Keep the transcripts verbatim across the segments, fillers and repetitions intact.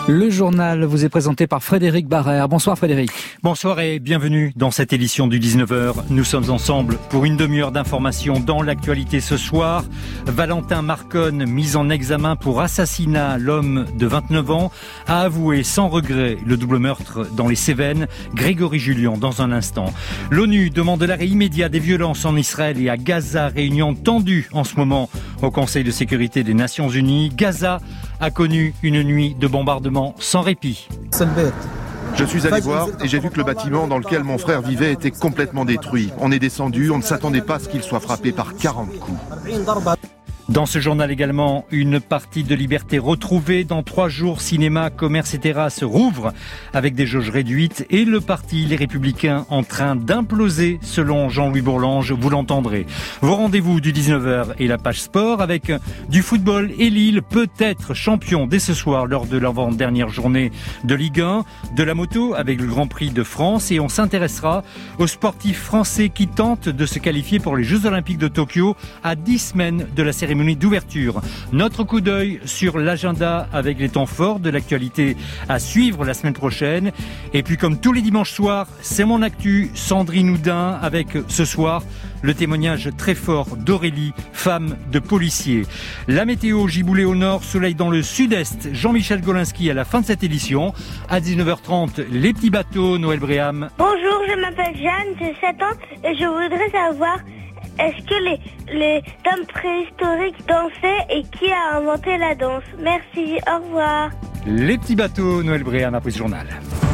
Le journal vous est présenté par Frédéric Barrère. Bonsoir Frédéric. Bonsoir et bienvenue dans cette édition du dix-neuf heures. Nous sommes ensemble pour une demi-heure d'informations dans l'actualité ce soir. Valentin Marconne, mis en examen pour assassinat. L'homme de vingt-neuf ans a avoué sans regret le double meurtre dans les Cévennes. Grégory Julien dans un instant. L'ONU demande l'arrêt immédiat des violences en Israël et à Gaza. Réunion tendue en ce moment au Conseil de sécurité des Nations Unies. Gaza a connu une nuit de bombardement sans répit. Je suis allé voir et j'ai vu que le bâtiment dans lequel mon frère vivait était complètement détruit. On est descendu, on ne s'attendait pas à ce qu'il soit frappé par quarante coups. Dans ce journal également, une partie de liberté retrouvée. Dans trois jours, cinéma, commerce et terrasses rouvrent avec des jauges réduites et le parti Les Républicains en train d'imploser selon Jean-Louis Bourlange, vous l'entendrez. Vos rendez-vous du dix-neuf heures et la page sport avec du football et Lille peut-être champion dès ce soir lors de l'avant-dernière journée de Ligue un, de la moto avec le Grand Prix de France et on s'intéressera aux sportifs français qui tentent de se qualifier pour les Jeux Olympiques de Tokyo à dix semaines de la cérémonie d'ouverture. Notre coup d'œil sur l'agenda avec les temps forts de l'actualité à suivre la semaine prochaine. Et puis comme tous les dimanches soirs, c'est mon actu, Sandrine Houdin, avec ce soir le témoignage très fort d'Aurélie, femme de policier. La météo, giboulée au nord, soleil dans le sud-est. Jean-Michel Golinski à la fin de cette édition. À dix-neuf heures trente, les petits bateaux, Noël Bréham. Bonjour, je m'appelle Jeanne, j'ai sept ans et je voudrais savoir est-ce que les, les hommes préhistoriques dansaient et qui a inventé la danse? Merci, au revoir. Les petits bateaux, Noël Bréham après ce journal.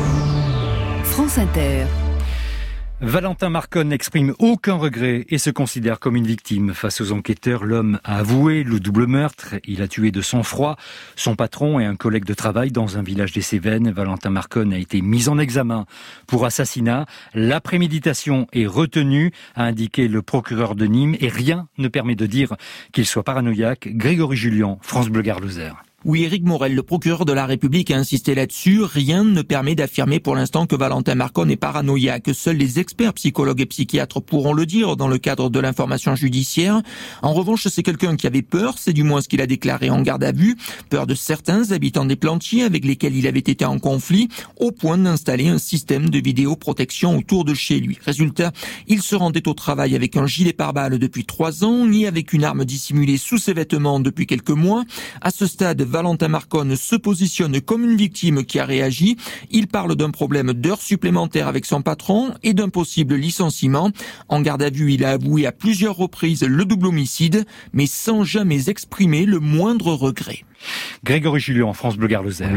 France Inter. Valentin Marconne n'exprime aucun regret et se considère comme une victime. Face aux enquêteurs, l'homme a avoué le double meurtre. Il a tué de sang-froid son patron et un collègue de travail dans un village des Cévennes. Valentin Marconne a été mis en examen pour assassinat. La préméditation est retenue, a indiqué le procureur de Nîmes, et rien ne permet de dire qu'il soit paranoïaque. Grégory Julien, France Bleu Gard-Lozère. Oui, Éric Morel, le procureur de la République, a insisté là-dessus. Rien ne permet d'affirmer pour l'instant que Valentin Marconne est paranoïaque. Seuls les experts psychologues et psychiatres pourront le dire dans le cadre de l'information judiciaire. En revanche, c'est quelqu'un qui avait peur, c'est du moins ce qu'il a déclaré en garde à vue. Peur de certains habitants des Plantiers avec lesquels il avait été en conflit, au point d'installer un système de vidéoprotection autour de chez lui. Résultat, il se rendait au travail avec un gilet pare-balles depuis trois ans, ni avec une arme dissimulée sous ses vêtements depuis quelques mois. À ce stade, Valentin Marconne se positionne comme une victime qui a réagi. Il parle d'un problème d'heures supplémentaires avec son patron et d'un possible licenciement. En garde à vue, il a avoué à plusieurs reprises le double homicide, mais sans jamais exprimer le moindre regret. Grégory Julien, France Bleu Gard-Lozère.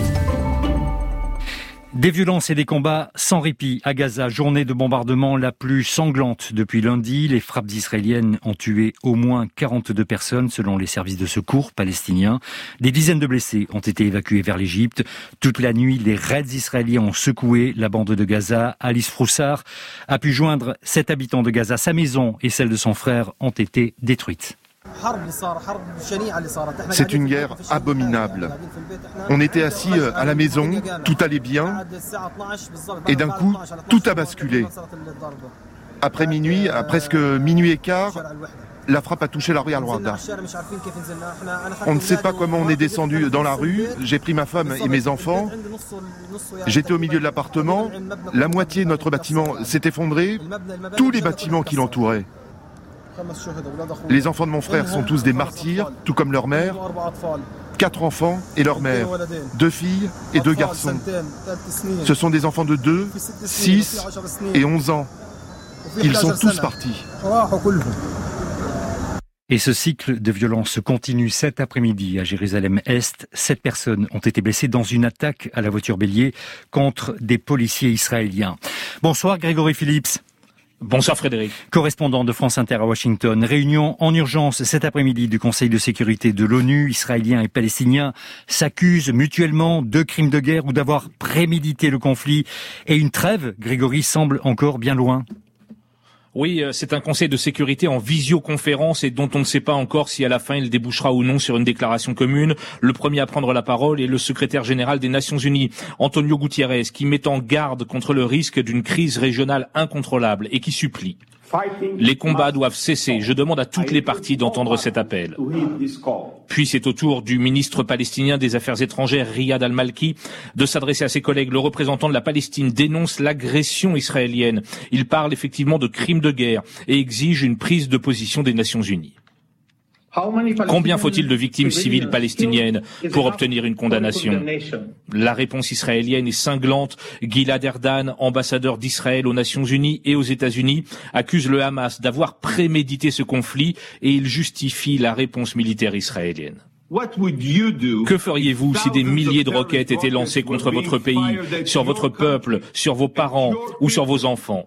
Des violences et des combats sans répit à Gaza. Journée de bombardement la plus sanglante depuis lundi. Les frappes israéliennes ont tué au moins quarante-deux personnes selon les services de secours palestiniens. Des dizaines de blessés ont été évacués vers l'Égypte. Toute la nuit, les raids israéliens ont secoué la bande de Gaza. Alice Froussard a pu joindre sept habitants de Gaza. Sa maison et celle de son frère ont été détruites. C'est une guerre abominable. On était assis à la maison, tout allait bien, et d'un coup, tout a basculé. Après minuit, à presque minuit et quart, la frappe a touché la rue Al-Warda. On ne sait pas comment on est descendu dans la rue. J'ai pris ma femme et mes enfants. J'étais au milieu de l'appartement. La moitié de notre bâtiment s'est effondré. Tous les bâtiments qui l'entouraient. Les enfants de mon frère sont tous des martyrs, tout comme leur mère. Quatre enfants et leur mère, deux filles et deux garçons. Ce sont des enfants de deux, six et onze ans. Ils sont tous partis. Et ce cycle de violence continue cet après-midi à Jérusalem-Est. Sept personnes ont été blessées dans une attaque à la voiture bélier contre des policiers israéliens. Bonsoir Grégory Phillips. Bonsoir Frédéric. Correspondant de France Inter à Washington. Réunion en urgence cet après-midi du Conseil de sécurité de l'ONU. Israéliens et Palestiniens s'accusent mutuellement de crimes de guerre ou d'avoir prémédité le conflit. Et une trêve, Grégory, semble encore bien loin. Oui, c'est un conseil de sécurité en visioconférence et dont on ne sait pas encore si à la fin il débouchera ou non sur une déclaration commune. Le premier à prendre la parole est le secrétaire général des Nations Unies, Antonio Guterres, qui met en garde contre le risque d'une crise régionale incontrôlable et qui supplie. Les combats doivent cesser. Je demande à toutes les parties d'entendre cet appel. Puis c'est au tour du ministre palestinien des Affaires étrangères, Riyad Al-Malki, de s'adresser à ses collègues. Le représentant de la Palestine dénonce l'agression israélienne. Il parle effectivement de crimes de guerre et exige une prise de position des Nations Unies. Combien faut-il de victimes civiles palestiniennes pour obtenir une condamnation? La réponse israélienne est cinglante. Gilad Erdan, ambassadeur d'Israël aux Nations Unies et aux États-Unis, accuse le Hamas d'avoir prémédité ce conflit et il justifie la réponse militaire israélienne. Que feriez-vous si des milliers de roquettes étaient lancées contre votre pays, sur votre peuple, sur vos parents ou sur vos enfants?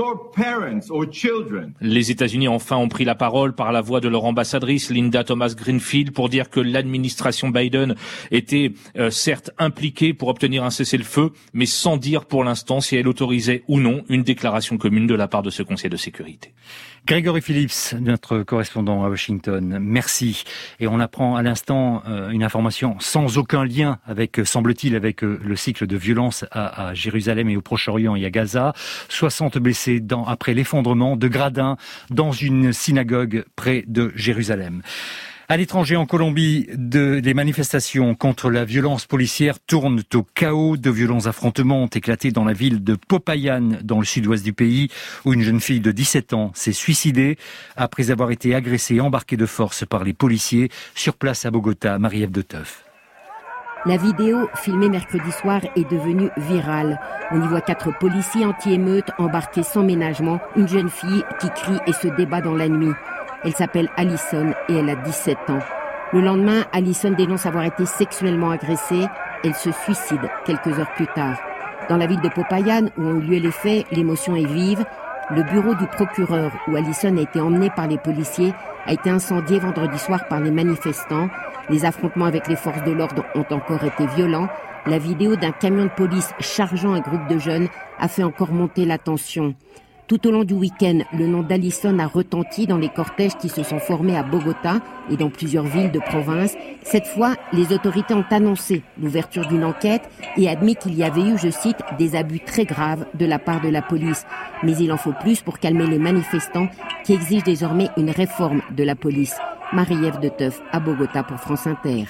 Les États-Unis enfin ont pris la parole par la voix de leur ambassadrice Linda Thomas-Greenfield pour dire que l'administration Biden était euh, certes impliquée pour obtenir un cessez-le-feu, mais sans dire pour l'instant si elle autorisait ou non une déclaration commune de la part de ce Conseil de sécurité. Grégory Phillips, notre correspondant à Washington, merci. Et on apprend à l'instant euh, une information sans aucun lien avec, euh, semble-t-il, avec euh, le cycle de violence à, à Jérusalem et au Proche-Orient et à Gaza. soixante blessés dans, après l'effondrement de gradins dans une synagogue près de Jérusalem. À l'étranger, en Colombie, de, les manifestations contre la violence policière tournent au chaos. De violents affrontements ont éclaté dans la ville de Popayán, dans le sud-ouest du pays, où une jeune fille de dix-sept ans s'est suicidée après avoir été agressée et embarquée de force par les policiers. Sur place à Bogota, Marie-Ève de Teuf. La vidéo, filmée mercredi soir, est devenue virale. On y voit quatre policiers anti-émeutes embarqués sans ménagement, une jeune fille qui crie et se débat dans la nuit. Elle s'appelle Alison et elle a dix-sept ans. Le lendemain, Alison dénonce avoir été sexuellement agressée. Elle se suicide quelques heures plus tard. Dans la ville de Popayán, où ont eu lieu les faits, l'émotion est vive. Le bureau du procureur, où Alison a été emmenée par les policiers, a été incendié vendredi soir par les manifestants. Les affrontements avec les forces de l'ordre ont encore été violents. La vidéo d'un camion de police chargeant un groupe de jeunes a fait encore monter la tension. Tout au long du week-end, le nom d'Alison a retenti dans les cortèges qui se sont formés à Bogota et dans plusieurs villes de province. Cette fois, les autorités ont annoncé l'ouverture d'une enquête et admis qu'il y avait eu, je cite, des abus très graves de la part de la police. Mais il en faut plus pour calmer les manifestants qui exigent désormais une réforme de la police. Marie-Ève de Teuf à Bogota pour France Inter.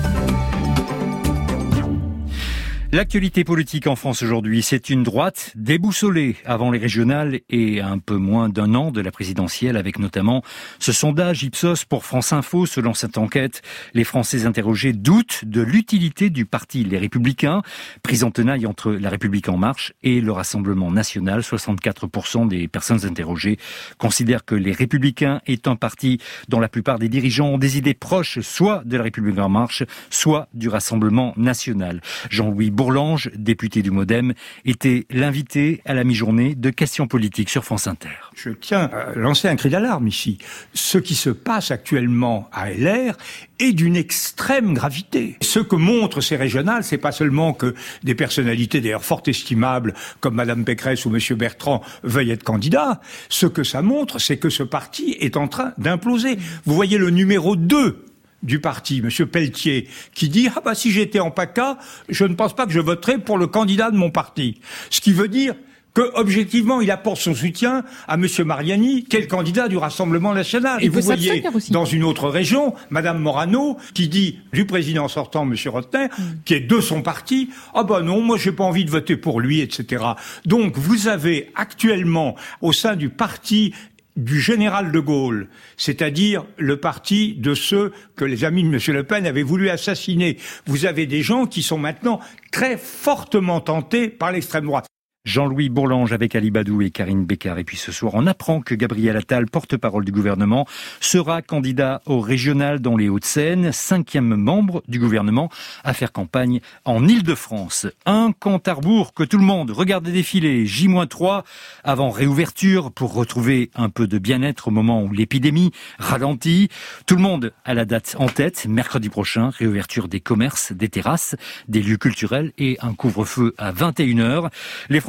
L'actualité politique en France aujourd'hui, c'est une droite déboussolée avant les régionales et un peu moins d'un an de la présidentielle, avec notamment ce sondage Ipsos pour France Info. Selon cette enquête, les Français interrogés doutent de l'utilité du parti Les Républicains, pris en tenaille entre La République En Marche et le Rassemblement National. soixante-quatre pour cent des personnes interrogées considèrent que Les Républicains est un parti dont la plupart des dirigeants ont des idées proches soit de La République En Marche, soit du Rassemblement National. Jean-Louis Bourlange, député du MoDem, était l'invité à la mi-journée de Questions politiques sur France Inter. Je tiens à lancer un cri d'alarme ici. Ce qui se passe actuellement à L R est d'une extrême gravité. Ce que montrent ces régionales, c'est pas seulement que des personnalités d'ailleurs fort estimables comme Madame Pécresse ou Monsieur Bertrand veuillent être candidats. Ce que ça montre, c'est que ce parti est en train d'imploser. Vous voyez le numéro deux du parti, Monsieur Pelletier, qui dit « Ah bah si j'étais en PACA, je ne pense pas que je voterais pour le candidat de mon parti ». Ce qui veut dire que, objectivement, il apporte son soutien à Monsieur Mariani, qui est le candidat du Rassemblement National. Et, Et vous voyez, dans une autre région, Madame Morano, qui dit du président sortant, Monsieur Rotner, mmh. qui est de son parti, « Ah bah non, moi j'ai pas envie de voter pour lui, et cetera » Donc, vous avez actuellement, au sein du parti du général de Gaulle, c'est-à-dire le parti de ceux que les amis de M. Le Pen avaient voulu assassiner. Vous avez des gens qui sont maintenant très fortement tentés par l'extrême droite. Jean-Louis Bourlange avec Ali Badou et Karine Bécard. Et puis ce soir, on apprend que Gabriel Attal, porte-parole du gouvernement, sera candidat au régional dans les Hauts-de-Seine, cinquième membre du gouvernement à faire campagne en Île-de-France. Un compte à rebours que tout le monde regarde défiler, J moins trois, avant réouverture pour retrouver un peu de bien-être au moment où l'épidémie ralentit. Tout le monde a la date en tête, mercredi prochain, réouverture des commerces, des terrasses, des lieux culturels et un couvre-feu à vingt et une heures. Les Français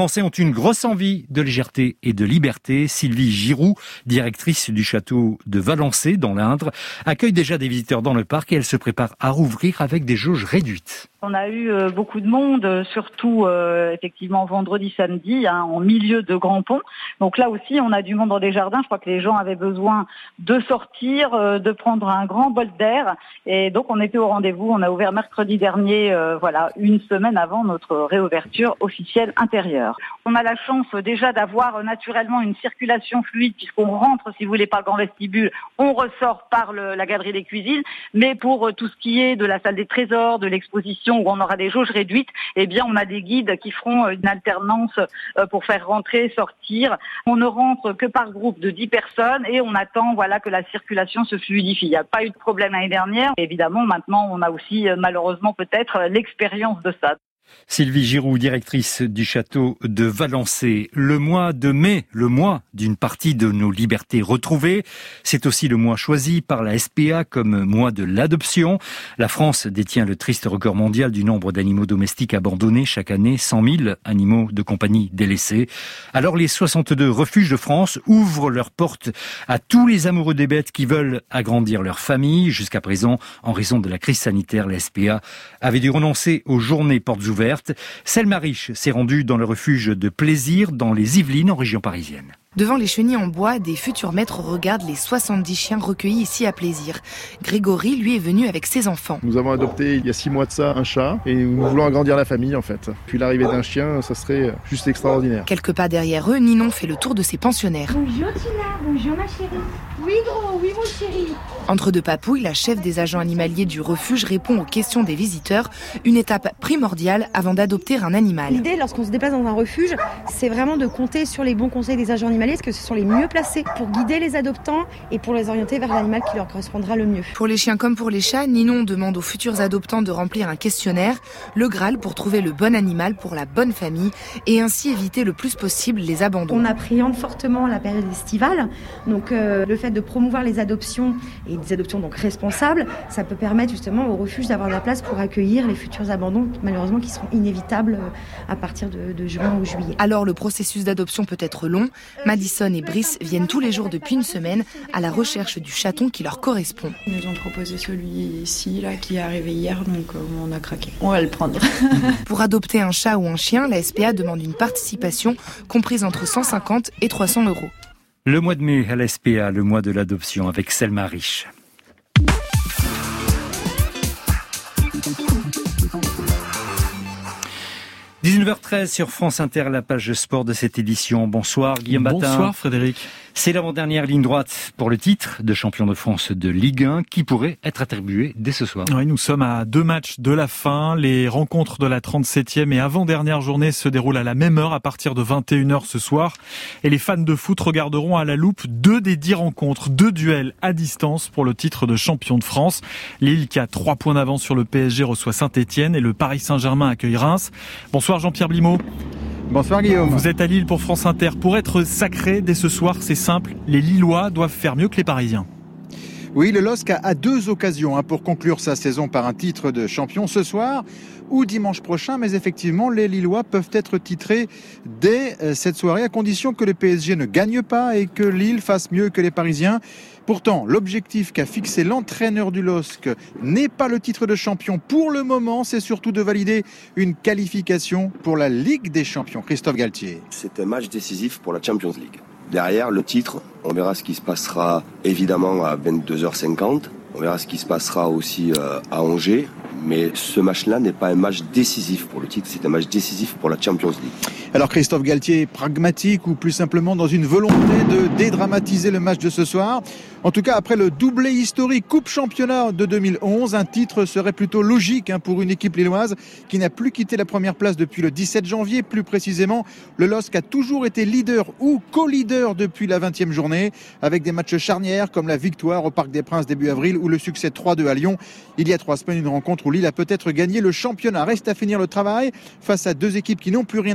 Français ont une grosse envie de légèreté et de liberté. Sylvie Giroux, directrice du château de Valençay dans l'Indre, accueille déjà des visiteurs dans le parc et elle se prépare à rouvrir avec des jauges réduites. On a eu euh, beaucoup de monde, surtout euh, effectivement vendredi, samedi, hein, en milieu de Grand Pont. Donc là aussi, on a du monde dans les jardins. Je crois que les gens avaient besoin de sortir, euh, de prendre un grand bol d'air. Et donc on était au rendez-vous. On a ouvert mercredi dernier, euh, voilà, une semaine avant notre réouverture officielle intérieure. On a la chance déjà d'avoir euh, naturellement une circulation fluide puisqu'on rentre, si vous voulez, par le grand vestibule, on ressort par le, la galerie des cuisines. Mais pour euh, tout ce qui est de la salle des trésors, de l'exposition, où on aura des jauges réduites, eh bien on a des guides qui feront une alternance pour faire rentrer, sortir. On ne rentre que par groupe de dix personnes et on attend voilà que la circulation se fluidifie. Il n'y a pas eu de problème l'année dernière. Évidemment, maintenant on a aussi malheureusement peut-être l'expérience de ça. Sylvie Giroux, directrice du château de Valençay. Le mois de mai, le mois d'une partie de nos libertés retrouvées. C'est aussi le mois choisi par la S P A comme mois de l'adoption. La France détient le triste record mondial du nombre d'animaux domestiques abandonnés chaque année, cent mille animaux de compagnie délaissés. Alors les soixante-deux refuges de France ouvrent leurs portes à tous les amoureux des bêtes qui veulent agrandir leur famille. Jusqu'à présent, en raison de la crise sanitaire, la S P A avait dû renoncer aux journées portes ouvertes. Selma Riche s'est rendue dans le refuge de Plaisir dans les Yvelines en région parisienne. Devant les chenilles en bois, des futurs maîtres regardent les soixante-dix chiens recueillis ici à Plaisir. Grégory, lui, est venu avec ses enfants. Nous avons adopté il y a six mois de ça un chat et nous voulons agrandir la famille en fait. Puis l'arrivée d'un chien, ça serait juste extraordinaire. Quelques pas derrière eux, Ninon fait le tour de ses pensionnaires. Bonjour Tina, bonjour ma chérie. Oui gros, oui mon chéri. Entre deux papouilles, la chef des agents animaliers du refuge répond aux questions des visiteurs, une étape primordiale avant d'adopter un animal. L'idée, lorsqu'on se déplace dans un refuge, c'est vraiment de compter sur les bons conseils des agents animaliers, parce que ce sont les mieux placés pour guider les adoptants et pour les orienter vers l'animal qui leur correspondra le mieux. Pour les chiens comme pour les chats, Ninon demande aux futurs adoptants de remplir un questionnaire, le Graal pour trouver le bon animal pour la bonne famille et ainsi éviter le plus possible les abandons. On appréhende fortement la période estivale, donc euh, le fait de promouvoir les adoptions et des adoptions donc responsables, ça peut permettre justement au refuge d'avoir de la place pour accueillir les futurs abandons, malheureusement qui seront inévitables à partir de, de juin ou juillet. Alors le processus d'adoption peut être long. Madison et Brice viennent tous les jours depuis une semaine à la recherche du chaton qui leur correspond. Ils nous ont proposé celui-ci là qui est arrivé hier, donc on a craqué. On va le prendre. Pour adopter un chat ou un chien, la S P A demande une participation comprise entre cent cinquante et trois cents euros. Le mois de mai à la S P A, le mois de l'adoption avec Selma Riche. dix-neuf heures treize sur France Inter, la page sport de cette édition. Bonsoir Guillaume Batin. Bonsoir Frédéric. C'est l'avant-dernière ligne droite pour le titre de champion de France de Ligue un qui pourrait être attribué dès ce soir. Oui, nous sommes à deux matchs de la fin. Les rencontres de la trente-septième et avant-dernière journée se déroulent à la même heure à partir de vingt et une heures ce soir. Et les fans de foot regarderont à la loupe deux des dix rencontres, deux duels à distance pour le titre de champion de France. Lille qui a trois points d'avance sur le P S G reçoit Saint-Etienne et le Paris Saint-Germain accueille Reims. Bonsoir Jean-Pierre Blimaud. Bonsoir Guillaume. Vous êtes à Lille pour France Inter. Pour être sacré dès ce soir, c'est simple, les Lillois doivent faire mieux que les Parisiens. Oui, le L O S C a deux occasions hein, pour conclure sa saison par un titre de champion ce soir ou dimanche prochain, mais effectivement les Lillois peuvent être titrés dès cette soirée à condition que le P S G ne gagne pas et que Lille fasse mieux que les Parisiens. Pourtant, l'objectif qu'a fixé l'entraîneur du L O S C n'est pas le titre de champion pour le moment, c'est surtout de valider une qualification pour la Ligue des Champions. Christophe Galtier. C'est un match décisif pour la Champions League. Derrière le titre, on verra ce qui se passera évidemment à vingt-deux heures cinquante. On verra ce qui se passera aussi à Angers. Mais ce match-là n'est pas un match décisif pour le titre, c'est un match décisif pour la Champions League. Alors Christophe Galtier est pragmatique ou plus simplement dans une volonté de dédramatiser le match de ce soir. En tout cas, après le doublé historique Coupe Championnat de deux mille onze, un titre serait plutôt logique hein, pour une équipe lilloise qui n'a plus quitté la première place depuis le dix-sept janvier. Plus précisément, le L O S C a toujours été leader ou co-leader depuis la vingtième journée, avec des matchs charnières comme la victoire au Parc des Princes début avril ou le succès trois deux à Lyon. Il y a trois semaines, une rencontre où Lille a peut-être gagné le championnat. Reste à finir le travail face à deux équipes qui n'ont plus rien à jouer.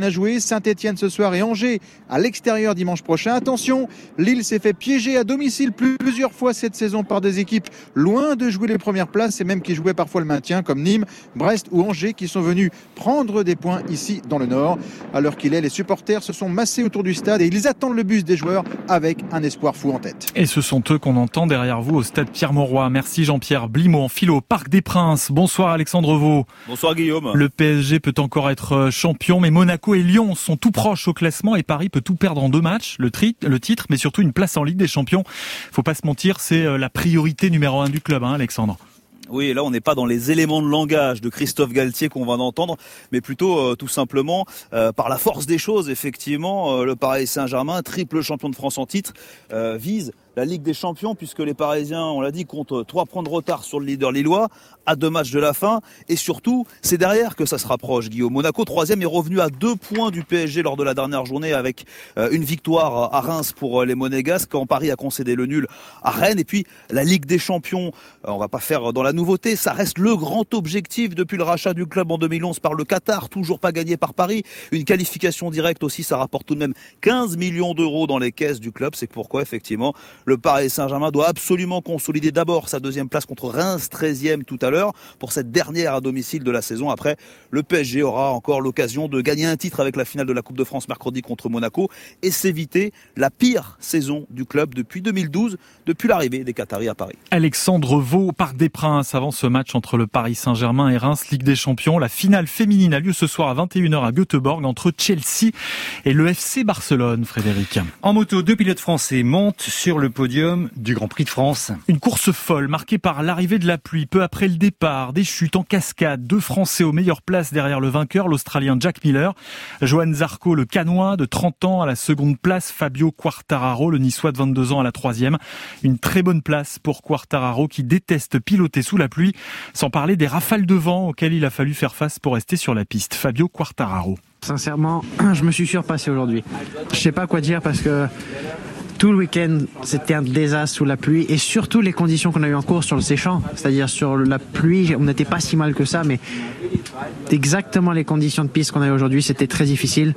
Saint-Etienne ce soir et Angers à l'extérieur dimanche prochain. Attention, Lille s'est fait piéger à domicile plusieurs fois cette saison par des équipes loin de jouer les premières places et même qui jouaient parfois le maintien comme Nîmes, Brest ou Angers qui sont venus prendre des points ici dans le Nord. À l'heure qu'il est, les supporters se sont massés autour du stade et ils attendent le bus des joueurs avec un espoir fou en tête. Et ce sont eux qu'on entend derrière vous au stade Pierre-Mauroy. Merci Jean-Pierre Blimaud en philo au Parc des Princes. Bonsoir Alexandre Vaux. Bonsoir Guillaume. Le P S G peut encore être champion, mais Monaco et Lyon sont tout proches au classement et Paris peut tout perdre en deux matchs. Le, tri- le titre, mais surtout une place en Ligue des Champions. Faut pas se mentir, c'est la priorité numéro un du club, hein, Alexandre. Oui, là on n'est pas dans les éléments de langage de Christophe Galtier qu'on va d'entendre, mais plutôt euh, tout simplement euh, par la force des choses. Effectivement, euh, le Paris Saint-Germain, triple champion de France en titre, euh, vise la Ligue des Champions puisque les Parisiens, on l'a dit, comptent trois points de retard sur le leader lillois à deux matchs de la fin. Et surtout, c'est derrière que ça se rapproche, Guillaume. Monaco, troisième, est revenu à deux points du P S G lors de la dernière journée avec euh, une victoire à Reims pour euh, les Monégasques, quand Paris a concédé le nul à Rennes. Et puis la Ligue des Champions, euh, on va pas faire dans la nouveauté, ça reste le grand objectif depuis le rachat du club en deux mille onze par le Qatar, toujours pas gagné par Paris. Une qualification directe aussi, ça rapporte tout de même quinze millions d'euros dans les caisses du club. C'est pourquoi effectivement le Paris Saint-Germain doit absolument consolider d'abord sa deuxième place contre Reims, treizième tout à l'heure, pour cette dernière à domicile de la saison. Après, le P S G aura encore l'occasion de gagner un titre avec la finale de la Coupe de France mercredi contre Monaco et s'éviter la pire saison du club depuis deux mille douze, depuis l'arrivée des Qataris à Paris. Alexandre Vaux, Parc des Princes, avant ce match entre le Paris Saint-Germain et Reims, Ligue des Champions. La finale féminine a lieu ce soir à vingt et une heures à Göteborg entre Chelsea et le F C Barcelone, Frédéric. En moto, deux pilotes français montent sur le podium du Grand Prix de France. Une course folle marquée par l'arrivée de la pluie peu après le départ, des chutes en cascade, deux Français aux meilleures places derrière le vainqueur, l'Australien Jack Miller. Johan Zarco, le Canois de trente ans à la seconde place, Fabio Quartararo, le Niçois de vingt-deux ans à la troisième. Une très bonne place pour Quartararo qui déteste piloter sous la pluie, sans parler des rafales de vent auxquelles il a fallu faire face pour rester sur la piste. Fabio Quartararo. Sincèrement, je me suis surpassé aujourd'hui. Je sais pas quoi dire parce que tout le week-end, c'était un désastre sous la pluie et surtout les conditions qu'on a eues en course sur le séchant. C'est-à-dire sur la pluie, on n'était pas si mal que ça, mais exactement les conditions de piste qu'on a eues aujourd'hui, c'était très difficile.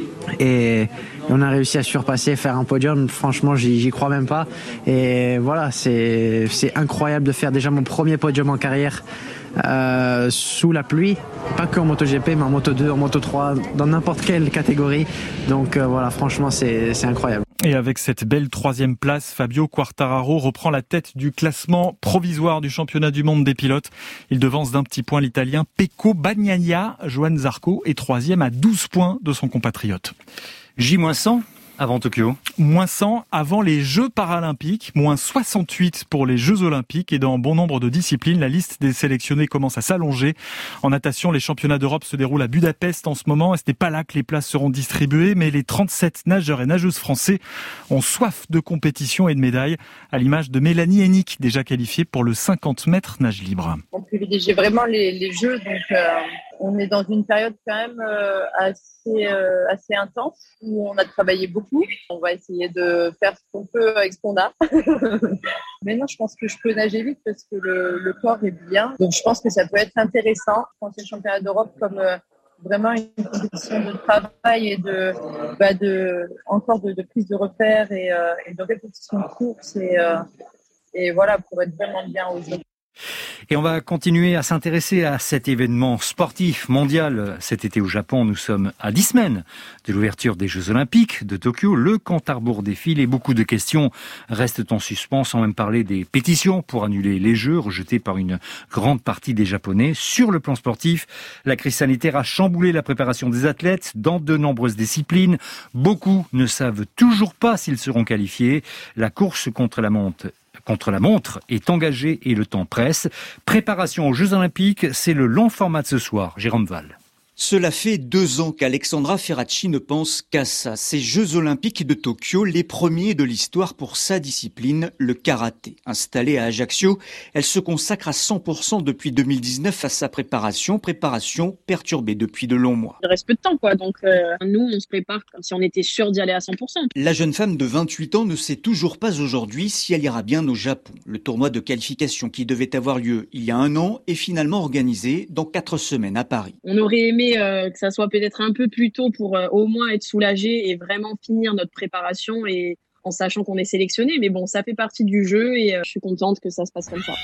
Et on a réussi à surpasser, faire un podium. Franchement, j'y, j'y crois même pas. Et voilà, c'est, c'est incroyable de faire déjà mon premier podium en carrière euh, sous la pluie. Pas que en MotoGP, mais en Moto deux, en Moto trois, dans n'importe quelle catégorie. Donc euh, voilà, franchement, c'est, c'est incroyable. Et avec cette belle troisième place, Fabio Quartararo reprend la tête du classement provisoire du championnat du monde des pilotes. Il devance d'un petit point l'Italien Pecco Bagnaia. Johan Zarco est troisième à douze points de son compatriote. J cent avant Tokyo. Moins cent avant les Jeux paralympiques, moins soixante-huit pour les Jeux olympiques et dans bon nombre de disciplines, la liste des sélectionnés commence à s'allonger. En natation, les championnats d'Europe se déroulent à Budapest en ce moment et ce n'est pas là que les places seront distribuées, mais les trente-sept nageurs et nageuses français ont soif de compétition et de médailles, à l'image de Mélanie Hennick, déjà qualifiée pour le cinquante mètres nage libre. On privilégie vraiment les, les Jeux, donc euh, on est dans une période quand même euh, assez, euh, assez intense où on a travaillé beaucoup. On va essayer de faire ce qu'on peut avec ce qu'on a. Mais non, je pense que je peux nager vite parce que le, le corps est bien. Donc je pense que ça peut être intéressant. Je pense que le championnat d'Europe comme euh, vraiment une compétition de travail et de, bah de encore de, de prise de repères et, euh, et de répétition de course et, euh, et voilà, pour être vraiment bien aux Jeux. Et on va continuer à s'intéresser à cet événement sportif mondial. Cet été au Japon, nous sommes à dix semaines de l'ouverture des Jeux Olympiques de Tokyo. Le compte à rebours défile et beaucoup de questions restent en suspens, sans même parler des pétitions pour annuler les Jeux, rejetées par une grande partie des Japonais. Sur le plan sportif, la crise sanitaire a chamboulé la préparation des athlètes dans de nombreuses disciplines. Beaucoup ne savent toujours pas s'ils seront qualifiés. La course contre la montre contre la montre est engagée et le temps presse. Préparation aux Jeux Olympiques, c'est le long format de ce soir. Jérôme Val. Cela fait deux ans qu'Alexandra Ferracci ne pense qu'à ça. Ces Jeux Olympiques de Tokyo, les premiers de l'histoire pour sa discipline, le karaté. Installée à Ajaccio, elle se consacre à cent pour cent depuis deux mille dix-neuf à sa préparation. Préparation perturbée depuis de longs mois. Il reste peu de temps, quoi. Donc, euh, nous, on se prépare comme si on était sûr d'y aller à cent pour cent. La jeune femme de vingt-huit ans ne sait toujours pas aujourd'hui si elle ira bien au Japon. Le tournoi de qualification qui devait avoir lieu il y a un an est finalement organisé dans quatre semaines à Paris. On aurait aimé aimé euh, que ça soit peut-être un peu plus tôt pour euh, au moins être soulagé et vraiment finir notre préparation et en sachant qu'on est sélectionné. Mais bon, ça fait partie du jeu et euh, je suis contente que ça se passe comme ça.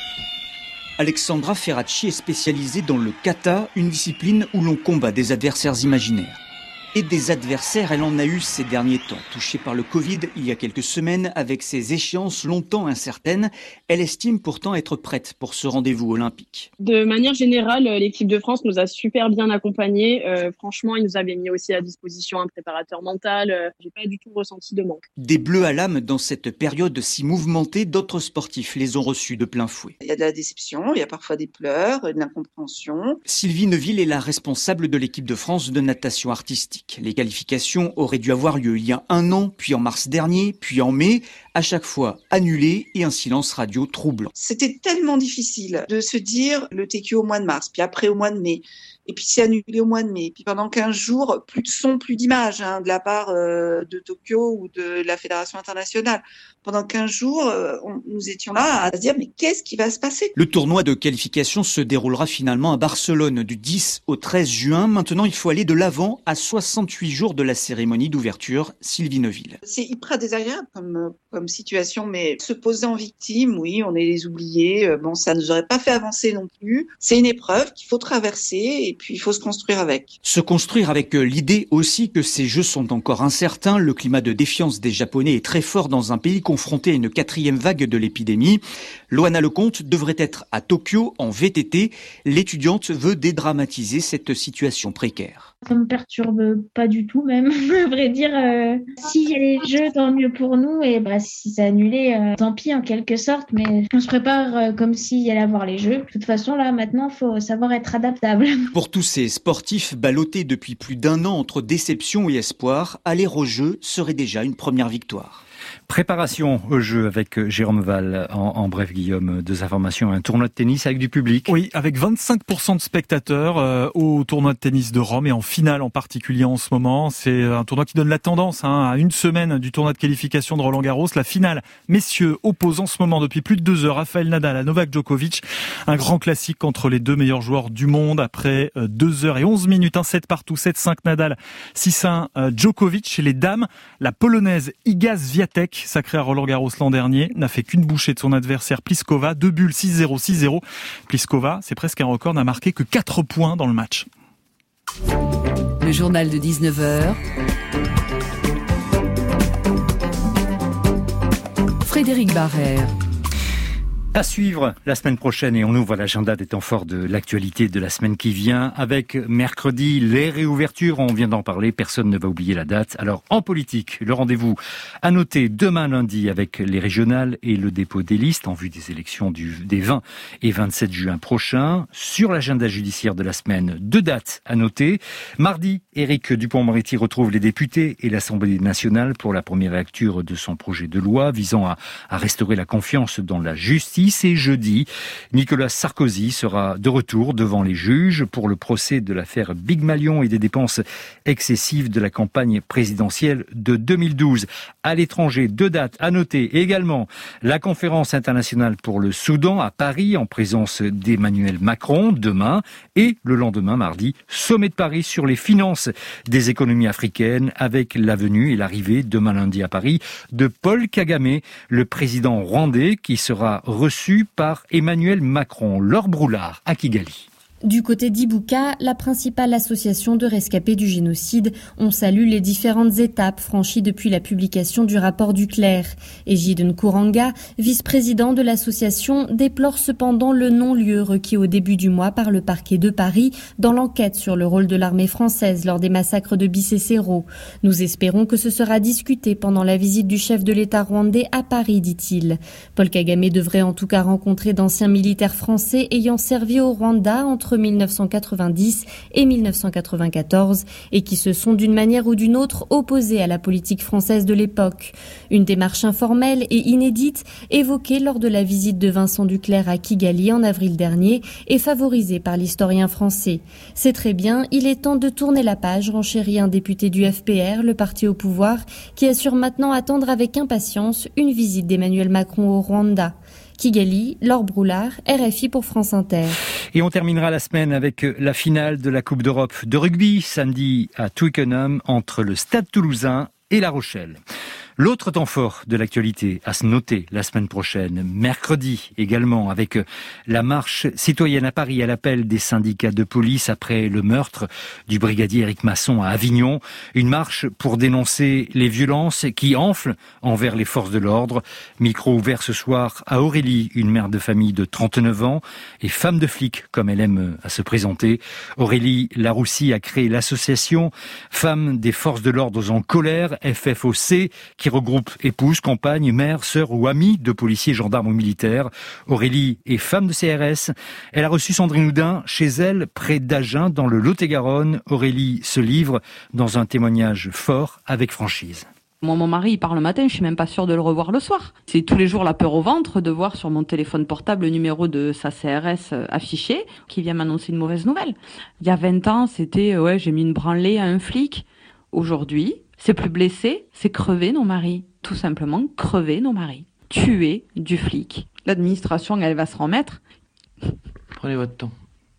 Alexandra Ferracci est spécialisée dans le kata, une discipline où l'on combat des adversaires imaginaires. Et des adversaires, elle en a eu ces derniers temps. Touchée par le Covid il y a quelques semaines, avec ses échéances longtemps incertaines, elle estime pourtant être prête pour ce rendez-vous olympique. De manière générale, l'équipe de France nous a super bien accompagnés. Euh, franchement, ils nous avaient mis aussi à disposition un préparateur mental. Euh, j'ai pas du tout ressenti de manque. Des bleus à l'âme dans cette période si mouvementée, d'autres sportifs les ont reçus de plein fouet. Il y a de la déception, il y a parfois des pleurs, de l'incompréhension. Sylvie Neuville est la responsable de l'équipe de France de natation artistique. Les qualifications auraient dû avoir lieu il y a un an, puis en mars dernier, puis en mai, à chaque fois annulées et un silence radio troublant. C'était tellement difficile de se dire le T Q au mois de mars, puis après au mois de mai, et puis c'est annulé au mois de mai. Puis pendant quinze jours, plus de son, plus d'image hein, de la part euh, de Tokyo ou de la Fédération internationale. Pendant quinze jours, euh, on, nous étions là à se dire mais qu'est-ce qui va se passer ? Le tournoi de qualification se déroulera finalement à Barcelone du dix au treize juin. Maintenant, il faut aller de l'avant à soixante-huit jours de la cérémonie d'ouverture. Sylvie Neuville. C'est hyper désagréable comme, comme situation, mais se poser en victime, oui, on est les oubliés. Bon, ça ne nous aurait pas fait avancer non plus. C'est une épreuve qu'il faut traverser et puis il faut se construire avec. Se construire avec l'idée aussi que ces Jeux sont encore incertains. Le climat de défiance des Japonais est très fort dans un pays confronté à une quatrième vague de l'épidémie. Loana Lecomte devrait être à Tokyo en V T T. L'étudiante veut dédramatiser cette situation précaire. Ça me perturbe pas du tout même, à vrai dire. Euh, S'il y a les Jeux, tant mieux pour nous. Et bah, si c'est annulé, euh, tant pis en quelque sorte. Mais on se prépare euh, comme s'il y allait avoir les Jeux. De toute façon, là, maintenant, il faut savoir être adaptable. Pour tous ces sportifs ballottés depuis plus d'un an entre déception et espoir, aller aux Jeux serait déjà une première victoire. Préparation au jeu avec Jérôme Val. En, en bref, Guillaume, deux informations. Un tournoi de tennis avec du public. Oui, avec vingt-cinq pour cent de spectateurs euh, au tournoi de tennis de Rome et en finale en particulier en ce moment. C'est un tournoi qui donne la tendance hein, à une semaine du tournoi de qualification de Roland-Garros. La finale, messieurs, oppose en ce moment depuis plus de deux heures Rafael Nadal à Novak Djokovic. Un grand classique entre les deux meilleurs joueurs du monde après deux heures et onze minutes. Un set partout, sept cinq Nadal, six un Djokovic. Chez les dames, la polonaise Iga Swiatek, sacrée à Roland-Garros l'an dernier, n'a fait qu'une bouchée de son adversaire Pliskova, deux bulles six zéro six zéro. Pliskova, c'est presque un record, n'a marqué que quatre points dans le match. Le journal de dix-neuf heures. Frédéric Barrère. À suivre la semaine prochaine et on ouvre l'agenda des temps forts de l'actualité de la semaine qui vient avec mercredi les réouvertures, on vient d'en parler, personne ne va oublier la date. Alors en politique, le rendez-vous à noter demain lundi avec les régionales et le dépôt des listes en vue des élections du, des vingt et vingt-sept juin prochains. Sur l'agenda judiciaire de la semaine, deux dates à noter. Mardi, Éric Dupond-Moretti retrouve les députés et l'Assemblée nationale pour la première lecture de son projet de loi visant à, à restaurer la confiance dans la justice. Et jeudi, Nicolas Sarkozy sera de retour devant les juges pour le procès de l'affaire Big Malion et des dépenses excessives de la campagne présidentielle de deux mille douze. À l'étranger, deux dates à noter également. La conférence internationale pour le Soudan à Paris en présence d'Emmanuel Macron demain et le lendemain, mardi, sommet de Paris sur les finances des économies africaines avec la venue et l'arrivée demain lundi à Paris de Paul Kagame, le président rwandais qui sera reçu par Emmanuel Macron. Laure Broulard à Kigali. Du côté d'Ibuka, la principale association de rescapés du génocide, on salue les différentes étapes franchies depuis la publication du rapport du clerc. Egide Nkuranga, vice-président de l'association, déplore cependant le non-lieu requis au début du mois par le parquet de Paris dans l'enquête sur le rôle de l'armée française lors des massacres de Bicécéro. Nous espérons que ce sera discuté pendant la visite du chef de l'État rwandais à Paris, dit-il. Paul Kagame devrait en tout cas rencontrer d'anciens militaires français ayant servi au Rwanda entre mille neuf cent quatre-vingt-dix et mille neuf cent quatre-vingt-quatorze et qui se sont d'une manière ou d'une autre opposés à la politique française de l'époque. Une démarche informelle et inédite évoquée lors de la visite de Vincent Duclercq à Kigali en avril dernier et favorisée par l'historien français. C'est très bien, il est temps de tourner la page, renchérit un député du F P R, le parti au pouvoir, qui assure maintenant attendre avec impatience une visite d'Emmanuel Macron au Rwanda. Kigali, Laure Broulard, R F I pour France Inter. Et on terminera la semaine avec la finale de la Coupe d'Europe de rugby, samedi à Twickenham, entre le Stade Toulousain et La Rochelle. L'autre temps fort de l'actualité à se noter la semaine prochaine, mercredi également, avec la marche citoyenne à Paris à l'appel des syndicats de police après le meurtre du brigadier Éric Masson à Avignon. Une marche pour dénoncer les violences qui enflent envers les forces de l'ordre. Micro ouvert ce soir à Aurélie, une mère de famille de trente-neuf ans et femme de flic, comme elle aime à se présenter. Aurélie Laroussi a créé l'association Femmes des forces de l'ordre en colère, F F O C, qui regroupe épouses, compagnes, mères, sœurs ou amis de policiers, gendarmes ou militaires. Aurélie est femme de C R S. Elle a reçu Sandrine Houdin chez elle, près d'Agen, dans le Lot-et-Garonne. Aurélie se livre dans un témoignage fort avec franchise. Moi, mon mari, il part le matin, je suis même pas sûre de le revoir le soir. C'est tous les jours la peur au ventre de voir sur mon téléphone portable le numéro de sa C R S affiché, qui vient m'annoncer une mauvaise nouvelle. Il y a vingt ans, c'était, ouais, j'ai mis une branlée à un flic. Aujourd'hui, c'est plus blessé, c'est crever nos maris. Tout simplement, crever nos maris. Tuer du flic. L'administration, elle va se remettre. Prenez votre temps.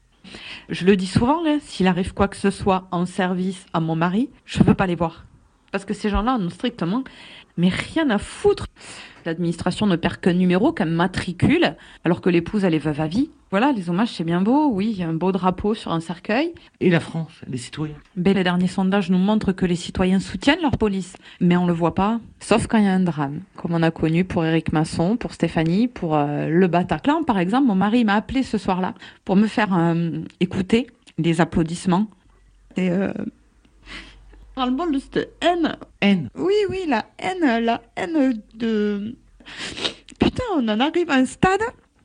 Je le dis souvent, là, s'il arrive quoi que ce soit en service à mon mari, je ne veux pas les voir. Parce que ces gens-là n'ont strictement mais rien à foutre. L'administration ne perd qu'un numéro, qu'un matricule, alors que l'épouse, elle est veuve à vie. Voilà, les hommages, c'est bien beau, oui, il y a un beau drapeau sur un cercueil. Et la France, les citoyens? Ben, les derniers sondages nous montrent que les citoyens soutiennent leur police. Mais on le voit pas, sauf quand il y a un drame. Comme on a connu pour Éric Masson, pour Stéphanie, pour euh, le Bataclan, par exemple. Mon mari m'a appelé ce soir-là pour me faire euh, écouter les applaudissements. Et... Euh... ras-le-bol de cette haine. Haine. Oui, oui, la haine, la haine de... Putain, on en arrive à un stade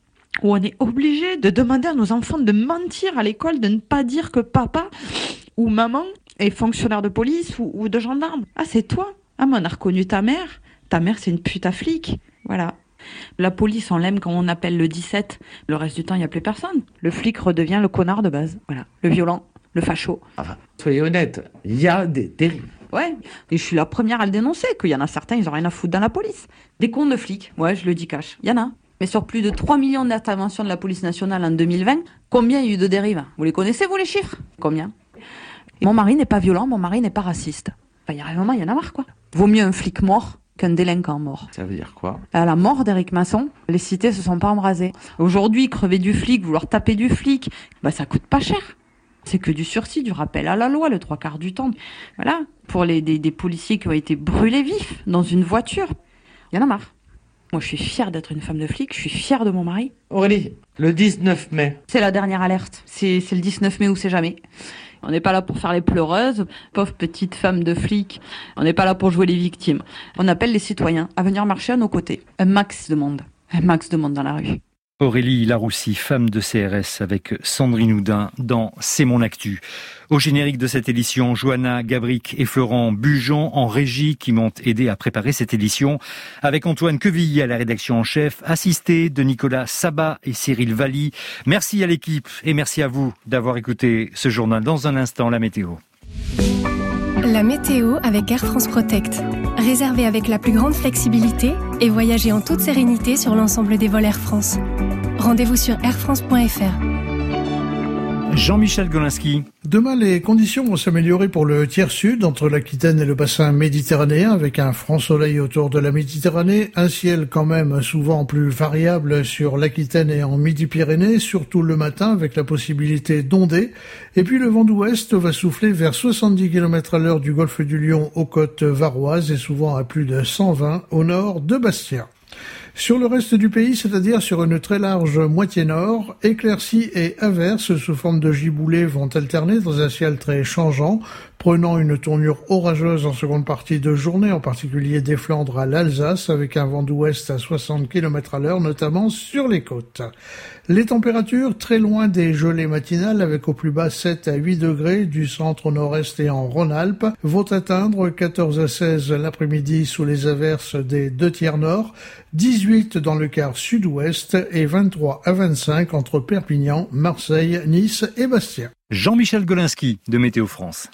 où on est obligé de demander à nos enfants de mentir à l'école, de ne pas dire que papa ou maman est fonctionnaire de police ou, ou de gendarme. Ah, c'est toi? Ah, mais on a reconnu ta mère. Ta mère, c'est une pute à flic. Voilà. La police, on l'aime quand on appelle le dix-sept. Le reste du temps, il n'y a plus personne. Le flic redevient le connard de base. Voilà. Le violent. Le facho. Enfin, soyez honnête, il y a des dérives. Ouais, et je suis la première à le dénoncer, qu'il y en a certains, ils ont rien à foutre dans la police. Des comptes de flics, ouais, je le dis cash, il y en a. Mais sur plus de trois millions d'interventions de la police nationale en deux mille vingt, combien il y a eu de dérives? Vous les connaissez, vous, les chiffres? Combien? Mon mari n'est pas violent, mon mari n'est pas raciste. Enfin, il y a un moment, il y en a marre, quoi. Vaut mieux un flic mort qu'un délinquant mort. Ça veut dire quoi? À la mort d'Éric Masson, les cités se sont pas embrasées. Aujourd'hui, crever du flic, vouloir taper du flic, bah ça coûte pas cher. C'est que du sursis, du rappel à la loi, le trois quarts du temps. Voilà, pour les des, des policiers qui ont été brûlés vifs dans une voiture. Il y en a marre. Moi, je suis fière d'être une femme de flic, je suis fière de mon mari. Aurélie, le dix-neuf mai. C'est la dernière alerte. C'est, c'est le dix-neuf mai ou c'est jamais. On n'est pas là pour faire les pleureuses, pauvre petite femme de flic. On n'est pas là pour jouer les victimes. On appelle les citoyens à venir marcher à nos côtés. Un max de monde. Un max de monde dans la rue. Aurélie Laroussi, femme de C R S, avec Sandrine Houdin dans C'est mon actu. Au générique de cette édition, Johanna Gabric et Florent Bujon en régie qui m'ont aidé à préparer cette édition, avec Antoine Quevilly à la rédaction en chef, assisté de Nicolas Sabat et Cyril Valli. Merci à l'équipe et merci à vous d'avoir écouté ce journal. Dans un instant, la météo. La météo avec Air France Protect. Réservez avec la plus grande flexibilité et voyagez en toute sérénité sur l'ensemble des vols Air France. Rendez-vous sur air france point f r. Jean-Michel Golinski. Demain, les conditions vont s'améliorer pour le tiers sud, entre l'Aquitaine et le bassin méditerranéen, avec un franc soleil autour de la Méditerranée, un ciel quand même souvent plus variable sur l'Aquitaine et en Midi-Pyrénées, surtout le matin, avec la possibilité d'onder. Et puis le vent d'ouest va souffler vers soixante-dix kilomètres à l'heure du golfe du Lion aux côtes varoises et souvent à plus de cent vingt au nord de Bastia. Sur le reste du pays, c'est-à-dire sur une très large moitié nord, éclaircies et averses sous forme de giboulées vont alterner dans un ciel très changeant, prenant une tournure orageuse en seconde partie de journée, en particulier des Flandres à l'Alsace, avec un vent d'ouest à soixante kilomètres à l'heure, notamment sur les côtes. Les températures très loin des gelées matinales, avec au plus bas sept à huit degrés du centre au nord-est et en Rhône-Alpes, vont atteindre quatorze à seize l'après-midi sous les averses des deux tiers nord, dix-huit dans le quart sud-ouest et vingt-trois à vingt-cinq entre Perpignan, Marseille, Nice et Bastia. Jean-Michel Golinski de Météo France.